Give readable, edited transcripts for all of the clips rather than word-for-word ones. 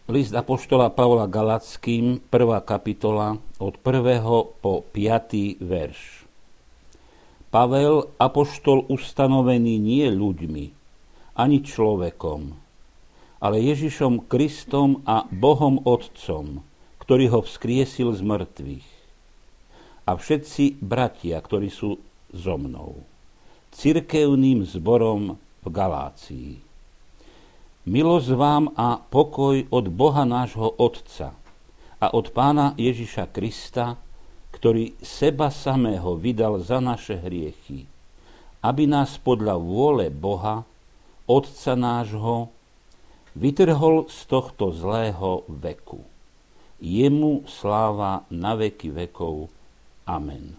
List apoštola Pavla Galatským, 1. kapitola, od 1. po 5. verš. Pavel, apoštol ustanovený nie ľuďmi, ani človekom, ale Ježišom Kristom a Bohom Otcom, ktorý ho vzkriesil z mŕtvych. A všetci bratia, ktorí sú so mnou, cirkevným zborom v Galácii. Milosť vám a pokoj od Boha nášho Otca a od Pána Ježiša Krista, ktorý seba samého vydal za naše hriechy, aby nás podľa vôle Boha, Otca nášho, vytrhol z tohto zlého veku. Jemu sláva na veky vekov. Amen.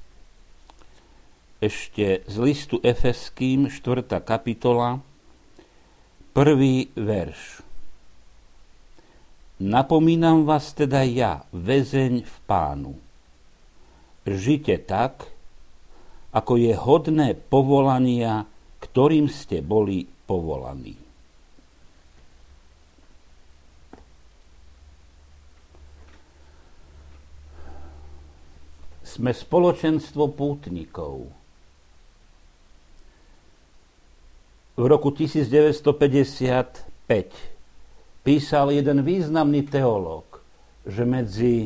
Ešte z listu Efeským, 4. kapitola, 1. verš. Napomínam vás teda ja, väzeň v Pánu. Žite tak, ako je hodné povolania, ktorým ste boli povolaní. Sme spoločenstvo pútnikov. V roku 1955 písal jeden významný teológ, že medzi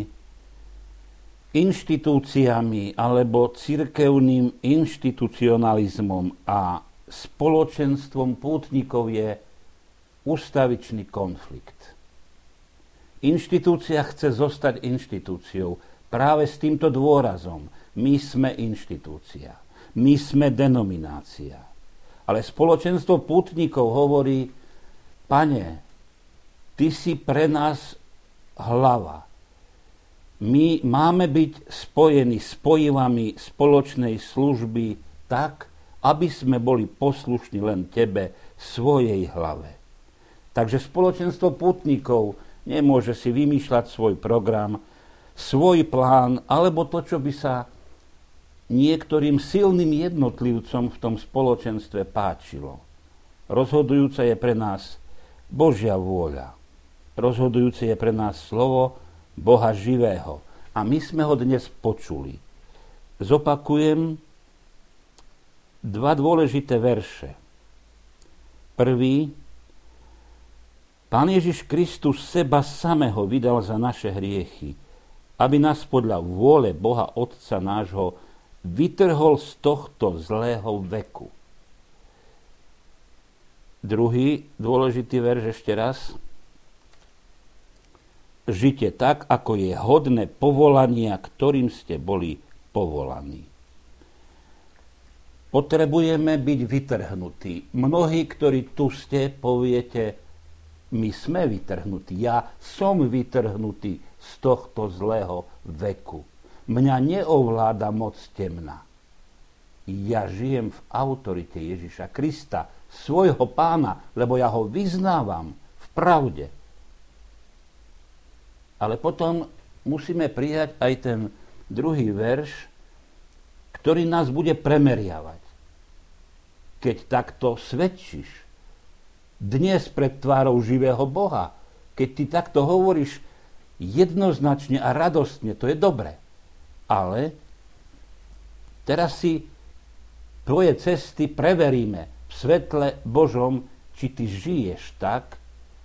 inštitúciami alebo cirkevným inštitucionalizmom a spoločenstvom pútnikov je ústavičný konflikt. Inštitúcia chce zostať inštitúciou práve s týmto dôrazom. My sme inštitúcia, my sme denominácia. Ale spoločenstvo pútnikov hovorí: Pane, ty si pre nás hlava. My máme byť spojení spojivami spoločnej služby tak, aby sme boli poslušní len tebe, svojej hlave. Takže spoločenstvo pútnikov nemôže si vymýšľať svoj program, svoj plán, alebo to, čo by sa niektorým silným jednotlivcom v tom spoločenstve páčilo. Rozhodujúca je pre nás Božia vôľa. Rozhodujúce je pre nás slovo Boha živého. A my sme ho dnes počuli. Zopakujem dva dôležité verše. Prvý. Pán Ježiš Kristus seba samého vydal za naše hriechy, aby nás podľa vôle Boha Otca nášho vytrhol z tohto zlého veku. Druhý dôležitý verš ešte raz. Žite tak, ako je hodné povolania, ktorým ste boli povolaní. Potrebujeme byť vytrhnutí. Mnohí, ktorí tu ste, poviete: my sme vytrhnutí. Ja som vytrhnutý z tohto zlého veku. Mňa neovláda moc temna. Ja žijem v autorite Ježiša Krista, svojho Pána, lebo ja ho vyznávam v pravde. Ale potom musíme prijať aj ten druhý verš, ktorý nás bude premeriavať. Keď takto svedčíš dnes pred tvárou živého Boha, keď ty takto hovoríš jednoznačne a radostne, to je dobre. Ale teraz si tvoje cesty preveríme v svetle Božom, či ty žiješ tak,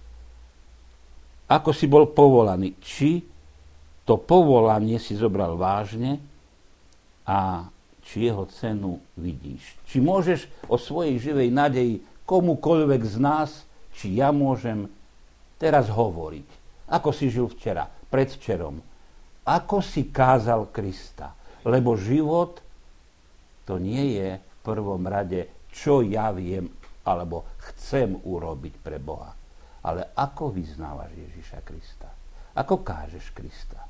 ako si bol povolaný. Či to povolanie si zobral vážne a či jeho cenu vidíš. Či môžeš o svojej živej nádeji komukoľvek z nás, či ja môžem teraz hovoriť. Ako si žil včera, predvčerom. Ako si kázal Krista. Lebo život to nie je v prvom rade, čo ja viem alebo chcem urobiť pre Boha. Ale ako vyznávaš Ježiša Krista? Ako kážeš Krista?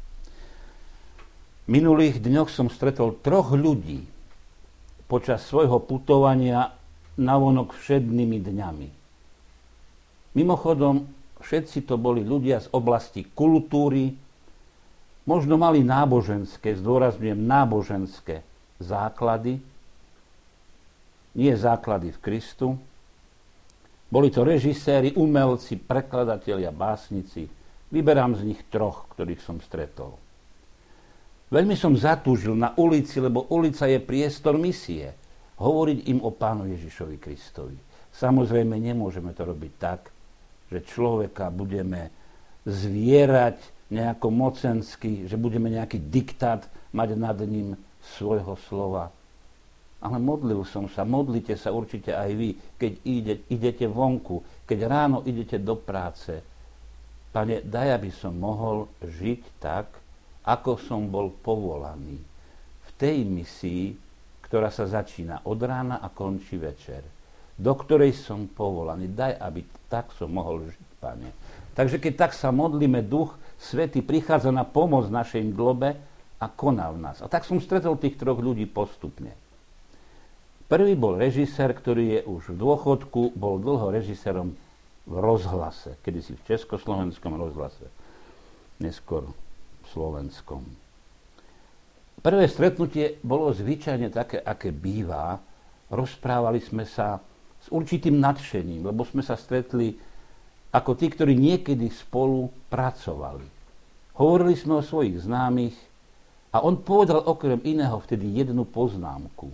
V minulých dňoch som stretol 3 ľudí počas svojho putovania navonok všednými dňami. Mimochodom, všetci to boli ľudia z oblasti kultúry, možno mali náboženské, zdôrazňujem náboženské základy, nie základy v Kristu, Boli to režiséri, umelci, prekladatelia, básnici. Vyberám z nich 3, ktorých som stretol. Veľmi som zatúžil na ulici, lebo ulica je priestor misie. Hovoriť im o Pánu Ježišovi Kristovi. Samozrejme, nemôžeme to robiť tak, že človeka budeme zvierať nejako mocensky, že budeme nejaký diktát mať nad ním svojho slova. Ale modlil som sa, modlite sa určite aj vy, keď idete vonku, keď ráno idete do práce. Pane, daj, aby som mohol žiť tak, ako som bol povolaný. V tej misii, ktorá sa začína od rána a končí večer. Do ktorej som povolaný. Daj, aby tak som mohol žiť, Pane. Takže keď tak sa modlíme, Duch Svätý prichádza na pomoc našej mdlobe a koná v nás. A tak som stretol tých 3 ľudí postupne. Prvý bol režisér, ktorý je už v dôchodku, bol dlho režisérom v rozhlase, kedysi v Československom rozhlase, neskôr v Slovenskom. Prvé stretnutie bolo zvyčajne také, aké býva. Rozprávali sme sa s určitým nadšením, lebo sme sa stretli ako tí, ktorí niekedy spolu pracovali. Hovorili sme o svojich známych a on povedal okrem iného vtedy jednu poznámku.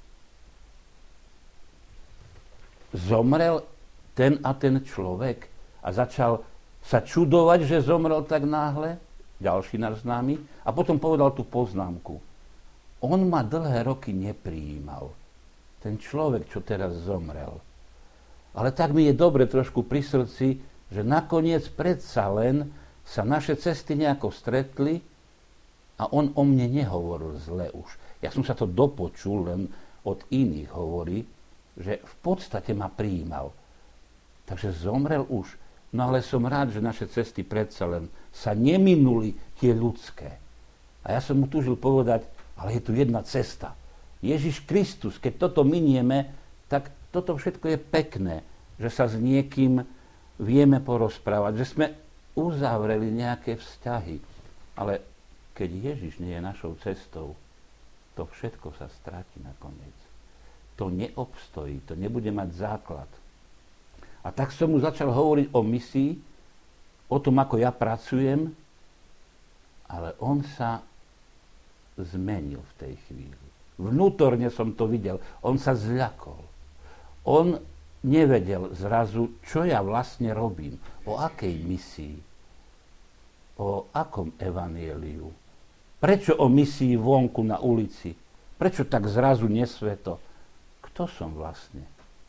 Zomrel ten a ten človek a začal sa čudovať, že zomrel tak náhle, ďalší náš známy, a potom povedal tú poznámku. On ma dlhé roky neprijímal. Ten človek, čo teraz zomrel. Ale tak mi je dobre trošku pri srdci, že nakoniec predsa len sa naše cesty nejako stretli a on o mne nehovoril zle už. Ja som sa to dopočul, len od iných hovorí, že v podstate ma prijímal. Takže zomrel už. No ale som rád, že naše cesty predsa len sa neminuli tie ľudské. A ja som mu túžil povedať, ale je tu jedna cesta. Ježiš Kristus, keď toto minieme, tak toto všetko je pekné, že sa s niekým vieme porozprávať, že sme uzavreli nejaké vzťahy. Ale keď Ježiš nie je našou cestou, to všetko sa stratí nakoniec. To neobstojí, to nebude mať základ. A tak som mu začal hovoriť o misii, o tom, ako ja pracujem, ale on sa zmenil v tej chvíli. Vnútorne som to videl. On sa zľakol. On nevedel zrazu, čo ja vlastne robím. O akej misii. O akom evanjeliu. Prečo o misii vonku na ulici? Prečo tak zrazu nesveto? Kto som vlastne?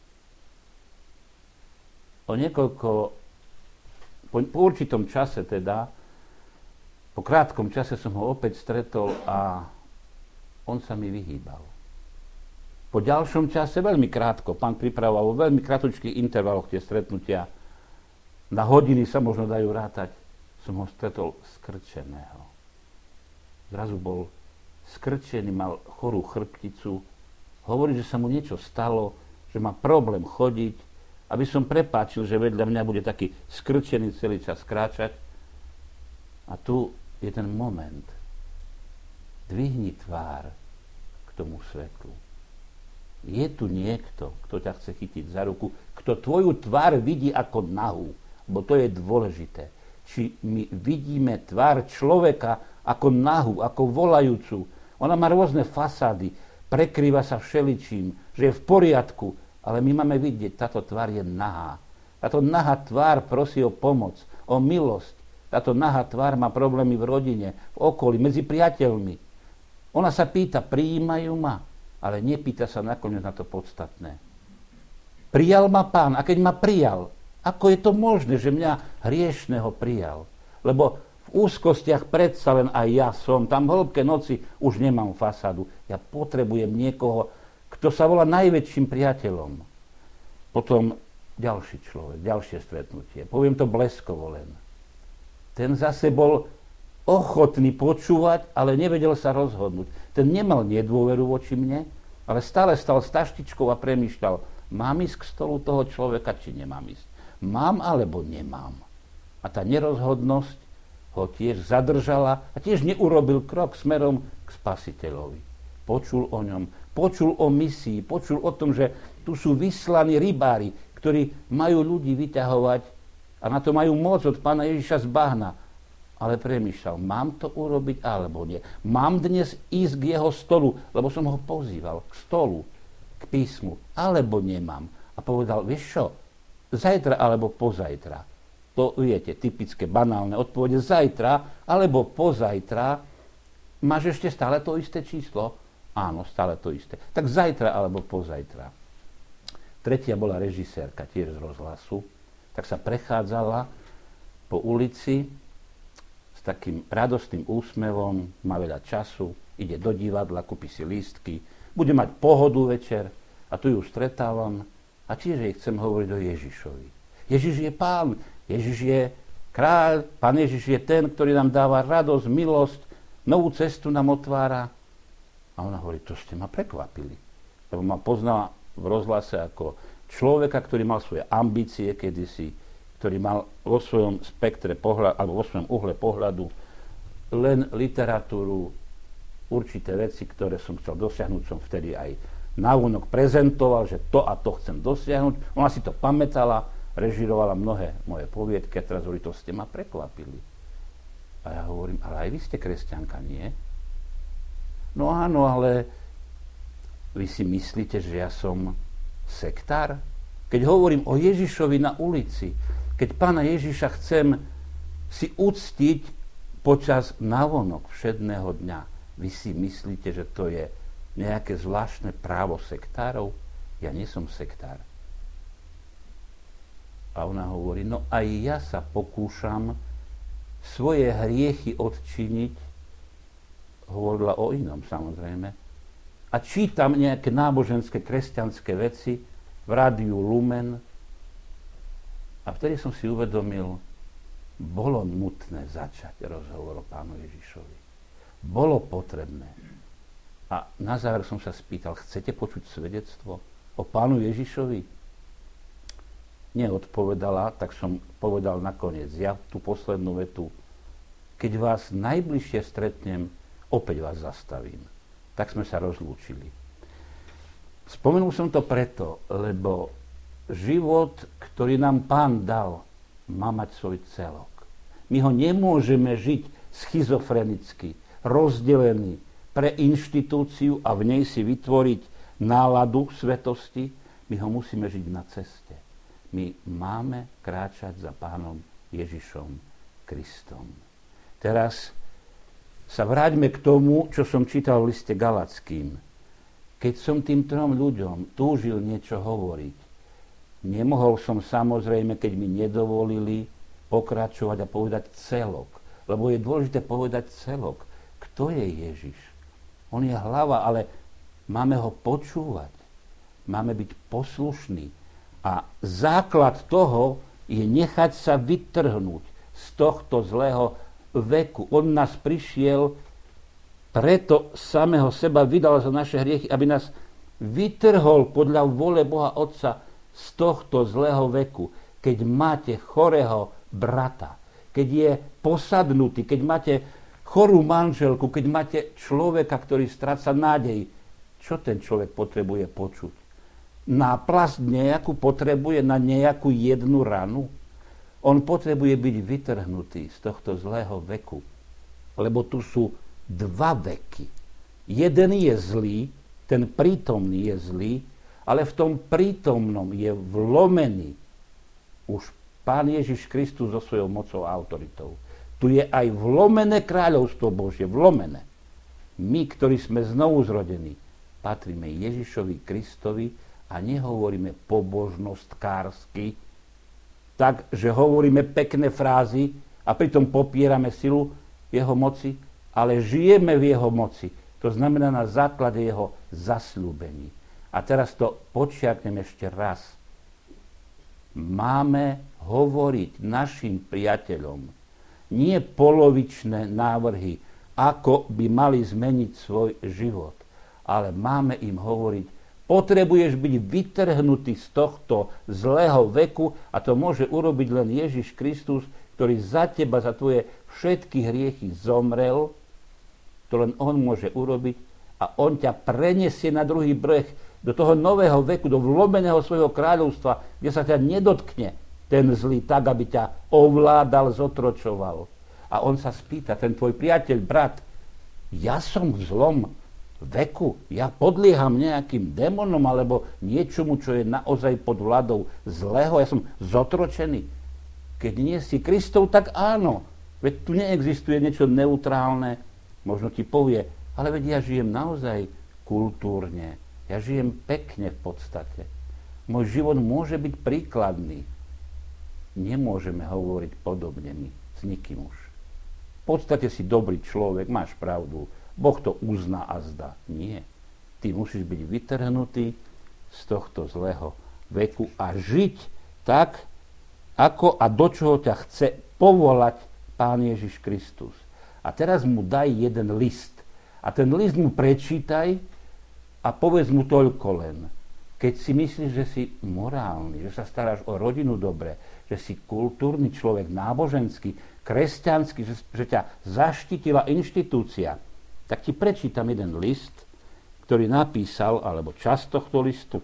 Po určitom čase teda, po krátkom čase som ho opäť stretol a on sa mi vyhýbal. Po ďalšom čase, veľmi krátko, pán pripravoval vo veľmi kratučkých intervaloch tie stretnutia, na hodiny sa možno dajú rátať, som ho stretol skrčeného. Zrazu bol skrčený, mal chorú chrbticu, hovorí, že sa mu niečo stalo, že má problém chodiť, aby som prepáčil, že vedľa mňa bude taký skrčený celý čas kráčať. A tu je ten moment. Dvihni tvár k tomu svetlu. Je tu niekto, kto ťa chce chytiť za ruku, kto tvoju tvár vidí ako nahú, bo to je dôležité. Či my vidíme tvár človeka ako nahú, ako volajúcu. Ona má rôzne fasády, prekrýva sa všeličím, že je v poriadku, ale my máme vidieť, táto tvár je nahá. Táto nahá tvár prosí o pomoc, o milosť. Táto nahá tvár má problémy v rodine, v okolí, medzi priateľmi. Ona sa pýta, prijímajú ma, ale nepýta sa nakoniec na to podstatné. Prijal ma Pán, a keď ma prijal, ako je to možné, že mňa hriešného prijal? Lebo v úzkostiach predsa len aj ja som, tam v hĺbke noci už nemám fasádu. Ja potrebujem niekoho, kto sa volá najväčším priateľom. Potom ďalší človek, ďalšie stretnutie. Poviem to bleskovo len. Ten zase bol ochotný počúvať, ale nevedel sa rozhodnúť. Ten nemal nedôveru voči mne, ale stále stal s taštičkou a premýšľal, mám ísť k stolu toho človeka, či nemám ísť. Mám alebo nemám. A tá nerozhodnosť ho tiež zadržala a tiež neurobil krok smerom k Spasiteľovi. Počul o ňom, počul o misii, počul o tom, že tu sú vyslaní rybári. ktorí majú ľudí vyťahovať a na to majú moc od Pána Ježiša z bahna. Ale premýšľal, mám to urobiť alebo nie. Mám dnes ísť k jeho stolu, lebo som ho pozýval k stolu, k písmu, alebo nemám. A povedal, vieš čo, zajtra alebo pozajtra. To viete, typické, banálne odpovede, zajtra alebo pozajtra. Máš ešte stále to isté číslo? Áno, stále to isté. Tak zajtra alebo pozajtra. Tretia bola režisérka, tiež z rozhlasu. Tak sa prechádzala po ulici s takým radostným úsmevom, má veľa času, ide do divadla, kúpi si lístky, bude mať pohodu večer a tu ju stretávam a tiež jej chcem hovoriť o Ježišovi. Ježiš je Pán, Ježiš je kráľ, Pán Ježiš je ten, ktorý nám dáva radosť, milosť, novú cestu nám otvára. A ona hovorí, to ste ma prekvapili. Lebo ma poznala v rozhlase ako človeka, ktorý mal svoje ambície kedysi, ktorý mal vo svojom spektre pohľadu, alebo vo svojom uhle pohľadu len literatúru, určité veci, ktoré som chcel dosiahnuť, som vtedy aj návonok prezentoval, že to a to chcem dosiahnuť. Ona si to pamätala, režirovala mnohé moje poviedky a teraz hovorí, to ste ma prekvapili. A ja hovorím, ale aj vy ste kresťanka, nie? No áno, ale vy si myslíte, že ja som sektár? Keď hovorím o Ježišovi na ulici, keď Pána Ježiša chcem si uctiť počas návonok všedného dňa, vy si myslíte, že to je nejaké zvláštne právo sektárov? Ja nie som sektár. A ona hovorí, no aj ja sa pokúšam svoje hriechy odčiniť, hovorila o inom samozrejme, a čítam nejaké náboženské, kresťanské veci v rádiu Lumen a vtedy som si uvedomil, bolo nutné začať rozhovor o Pánu Ježišovi. Bolo potrebné. A na záver som sa spýtal, chcete počuť svedectvo o Pánu Ježišovi? Neodpovedala, tak som povedal nakoniec, ja tú poslednú vetu, keď vás najbližšie stretnem, opäť vás zastavím. Tak sme sa rozlúčili. Spomenul som to preto, lebo život, ktorý nám Pán dal, má mať svoj celok. My ho nemôžeme žiť schizofrenicky, rozdelený pre inštitúciu a v nej si vytvoriť náladu svetosti. My ho musíme žiť na ceste. My máme kráčať za Pánom Ježišom Kristom. Teraz sa vráťme k tomu, čo som čítal v liste Galackým. Keď som tým 3 ľuďom túžil niečo hovoriť, nemohol som samozrejme, keď mi nedovolili, pokračovať a povedať celok. Lebo je dôležité povedať celok. Kto je Ježiš? On je hlava, ale máme ho počúvať. Máme byť poslušní. A základ toho je nechať sa vytrhnúť z tohto zlého veku. On nás prišiel, preto samého seba vydal za naše hriechy, aby nás vytrhol podľa vôle Boha Otca z tohto zlého veku. Keď máte chorého brata, keď je posadnutý, keď máte chorú manželku, keď máte človeka, ktorý stráca nádej, čo ten človek potrebuje počuť? Náplasť nejakú potrebuje na nejakú jednu ranu? On potrebuje byť vytrhnutý z tohto zlého veku. Lebo tu sú 2 veky. Jeden je zlý, ten prítomný je zlý, ale v tom prítomnom je vlomený už Pán Ježiš Kristus so svojou mocou a autoritou. Tu je aj vlomené kráľovstvo Božie, vlomené. My, ktorí sme znovu zrodení, patríme Ježišovi Kristovi a nehovoríme pobožnostkársky, tak, že hovoríme pekné frázy a pritom popierame silu jeho moci, ale žijeme v jeho moci. To znamená na základe jeho zasľúbení. A teraz to podčiarknem ešte raz. Máme hovoriť našim priateľom nie polovičné návrhy, ako by mali zmeniť svoj život, ale máme im hovoriť, potrebuješ byť vytrhnutý z tohto zlého veku a to môže urobiť len Ježiš Kristus, ktorý za teba, za tvoje všetky hriechy zomrel. To len on môže urobiť a on ťa prenesie na druhý breh, do toho nového veku, do vlomeného svojho kráľovstva, kde sa ťa nedotkne ten zlý tak, aby ťa ovládal, zotročoval. A on sa spýta, ten tvoj priateľ, brat, ja som v zlom veku, ja podlieham nejakým démonom alebo niečomu, čo je naozaj pod vládou zlého, ja som zotročený. Keď nie si Kristov, tak áno, veď tu neexistuje niečo neutrálne, možno ti povie, ale veď ja žijem naozaj kultúrne, ja žijem pekne v podstate. Môj život môže byť príkladný. Nemôžeme hovoriť podobne my s nikým už. V podstate si dobrý človek, máš pravdu, Boh to uzná a zdá. Nie. Ty musíš byť vytrhnutý z tohto zlého veku a žiť tak, ako a do čoho ťa chce povolať Pán Ježiš Kristus. A teraz mu daj jeden list. A ten list mu prečítaj a povedz mu toľko len. Keď si myslíš, že si morálny, že sa staráš o rodinu dobre, že si kultúrny človek, náboženský, kresťanský, že ťa zaštítila inštitúcia, tak ti prečítam jeden list, ktorý napísal, alebo časť tohto listu,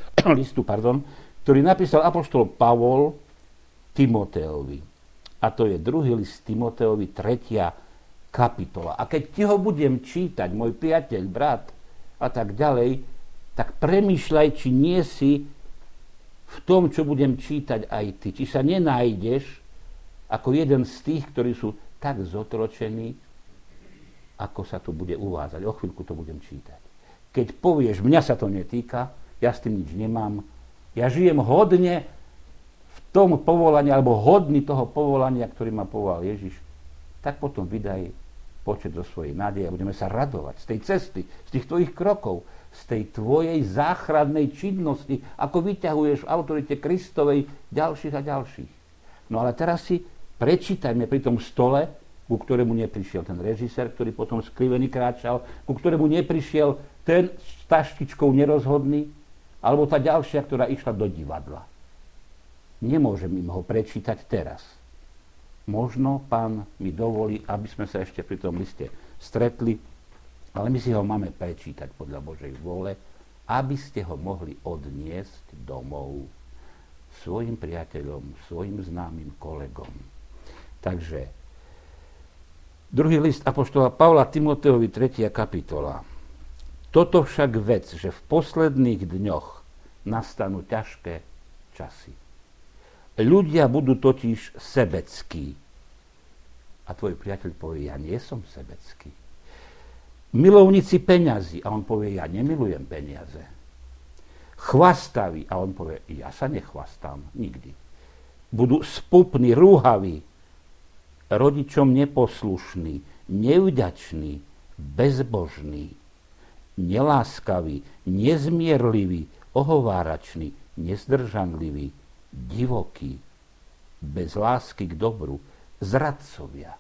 ktorý napísal apoštol Pavol Timoteovi. A to je druhý list Timoteovi, 3. kapitola. A keď ti ho budem čítať, môj priateľ, brat a tak ďalej, tak premýšľaj, či nie si v tom, čo budem čítať aj ty. Či sa nenájdeš ako jeden z tých, ktorí sú tak zotročení, ako sa to bude uvádzať. O chvíľku to budem čítať. Keď povieš, mňa sa to netýka, ja s tým nič nemám, ja žijem hodne v tom povolaní, alebo hodný toho povolania, ktorý ma povolal Ježiš, tak potom vydaj počet zo svojej nádeje a budeme sa radovať z tej cesty, z tých tvojich krokov, z tej tvojej záchrannej činnosti, ako vyťahuješ v autorite Kristovej ďalších a ďalších. No ale teraz si prečítajme pri tom stole, ku ktorému neprišiel ten režisér, ktorý potom skrivený kráčal, ku ktorému neprišiel ten s taštičkou nerozhodný, alebo tá ďalšia, ktorá išla do divadla. Nemôžem im ho prečítať teraz. Možno Pán mi dovolí, aby sme sa ešte pri tom liste stretli, ale my si ho máme prečítať podľa Božej vôle, aby ste ho mohli odniesť domov svojim priateľom, svojim známym kolegom. Takže druhý list apoštola Pavla Timoteovi, 3. kapitola. Toto však vec, že v posledných dňoch nastanú ťažké časy. Ľudia budú totiž sebeckí. A tvoj priateľ povie, ja nie som sebecký. Milovníci peňazí. A on povie, ja nemilujem peniaze. Chvastaví. A on povie, ja sa nechvastám nikdy. Budú spupní, rúhaví, rodičom neposlušní, nevďační, bezbožní, neláskaví, nezmierliví, ohovárační, nezdržanliví, divokí, bez lásky k dobru, zradcovia,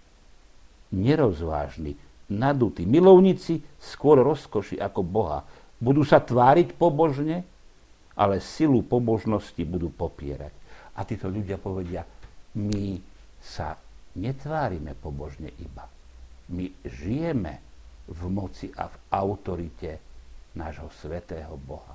nerozvážni, nadutí, milovníci skôr rozkoši ako Boha. Budú sa tváriť pobožne, ale silu pobožnosti budú popierať. A títo ľudia povedia, my sa netvárime pobožne iba. My žijeme v moci a v autorite nášho svätého Boha.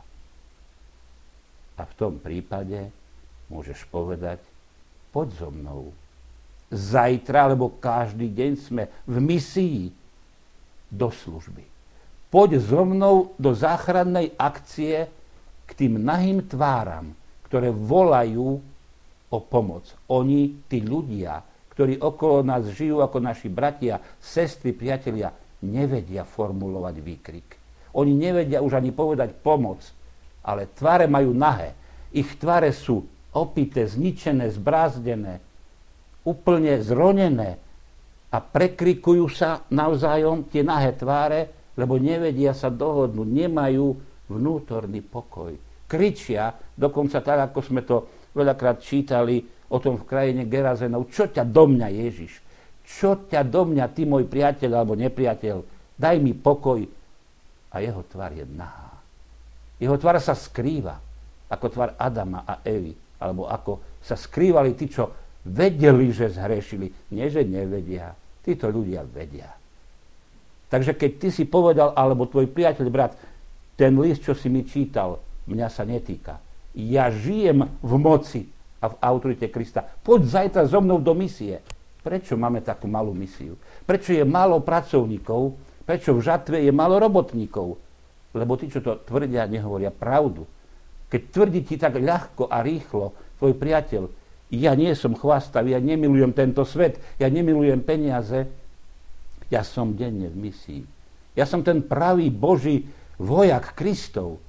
A v tom prípade môžeš povedať, poď so mnou. Zajtra, alebo každý deň sme v misii do služby. Poď so mnou do záchrannej akcie k tým nahým tváram, ktoré volajú o pomoc. Oni, tí ľudia, ktorí okolo nás žijú ako naši bratia, sestry, priatelia, nevedia formulovať výkrik. Oni nevedia už ani povedať pomoc, ale tváre majú nahé. Ich tváre sú opité, zničené, zbrázdené, úplne zronené a prekrikujú sa navzájom tie nahé tváre, lebo nevedia sa dohodnúť, nemajú vnútorný pokoj. Kričia, dokonca tak, ako sme to veľakrát čítali o tom v krajine Gerazenov, čo ťa do mňa, Ježiš? Čo ťa do mňa, ty môj priateľ alebo nepriateľ? Daj mi pokoj. A jeho tvár je nahá. Jeho tvár sa skrýva, ako tvár Adama a Evy, alebo ako sa skrývali tí, čo vedeli, že zhrešili. Nie, že nevedia. Títo ľudia vedia. Takže keď ty si povedal, alebo tvoj priateľ, brat, ten list, čo si mi čítal, mňa sa netýka. Ja žijem v moci a v autorite Krista. Poď zajtra so mnou do misie. Prečo máme takú malú misiu? Prečo je málo pracovníkov? Prečo v žatve je málo robotníkov? Lebo tí, čo to tvrdia, nehovoria pravdu. Keď tvrdí ti tak ľahko a rýchlo tvoj priateľ, ja nie som chvastavý, ja nemilujem tento svet, ja nemilujem peniaze, ja som denne v misii. Ja som ten pravý Boží vojak Kristov.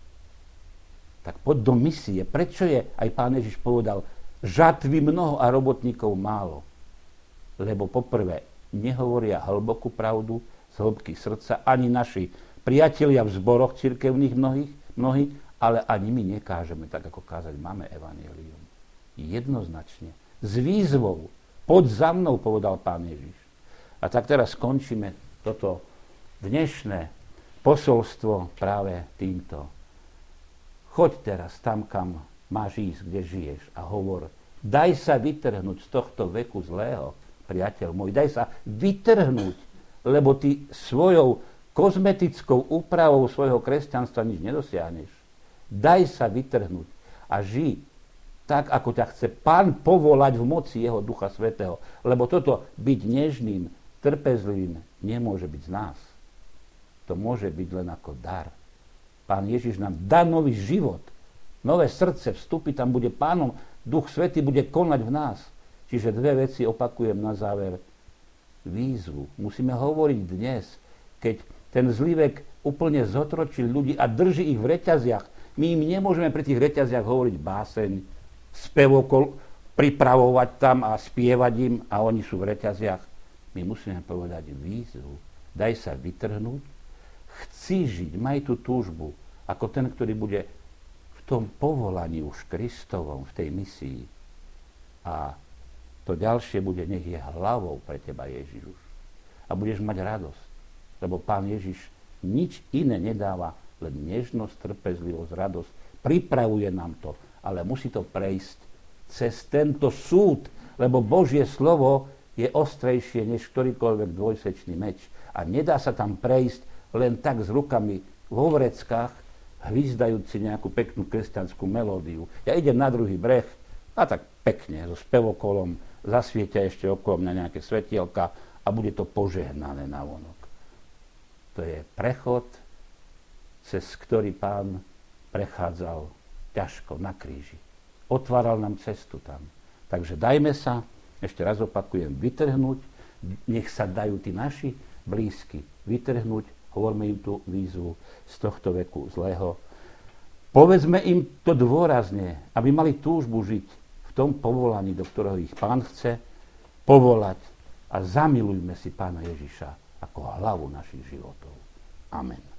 Tak poď do misie. Prečo je, aj Pán Ježiš povedal, žatvy mnoho a robotníkov málo? Lebo poprvé, nehovoria hlbokú pravdu z hĺbky srdca, ani naši priatelia v zboroch cirkevných mnohí, ale ani my nekážeme, tak ako kázať máme evanjelium. Jednoznačne. S výzvou. Poď za mnou, povedal Pán Ježiš. A tak teraz skončíme toto dnešné posolstvo práve týmto. Choď teraz tam, kam máš ísť, kde žiješ a hovor, daj sa vytrhnúť z tohto veku zlého, priateľ môj, daj sa vytrhnúť, lebo ty svojou kozmetickou úpravou svojho kresťanstva nič nedosiahneš. Daj sa vytrhnúť a žij tak, ako ťa chce Pán povolať v moci jeho Ducha Svätého. Lebo toto byť nežným, trpezlivým nemôže byť z nás. To môže byť len ako dar. Pán Ježiš nám dá nový život, nové srdce, vstúpi, tam bude Pánom, Duch Svätý bude konať v nás. Čiže dve veci opakujem na záver. Výzvu. Musíme hovoriť dnes, keď ten zlý vek úplne zotročil ľudí a drží ich v reťaziach. My im nemôžeme pri tých reťaziach hovoriť báseň, spevokol, pripravovať tam a spievať im a oni sú v reťaziach. My musíme povedať výzvu. Daj sa vytrhnúť, chci žiť, maj tú túžbu, ako ten, ktorý bude v tom povolaní už Kristovom, v tej misii. A to ďalšie bude, nech je hlavou pre teba Ježiš už. A budeš mať radosť, lebo Pán Ježiš nič iné nedáva, len nežnosť, trpezlivosť, radosť. Pripravuje nám to, ale musí to prejsť cez tento súd, lebo Božie slovo je ostrejšie než ktorýkoľvek dvojsečný meč. A nedá sa tam prejsť len tak s rukami vo vreckách, hvízdajúci nejakú peknú kresťanskú melódiu. Ja idem na druhý breh a tak pekne, so spevokolom, zasvietia ešte okolo mňa nejaké svetielka a bude to požehnané navonok. To je prechod, cez ktorý Pán prechádzal ťažko na kríži. Otváral nám cestu tam. Takže dajme sa, ešte raz opakujem, vytrhnúť, nech sa dajú tí naši blízky vytrhnúť, hovorme im tú výzvu z tohto veku zlého. Povedzme im to dôrazne, aby mali túžbu žiť v tom povolaní, do ktorého ich Pán chce povolať a zamilujme si Pána Ježiša ako hlavu našich životov. Amen.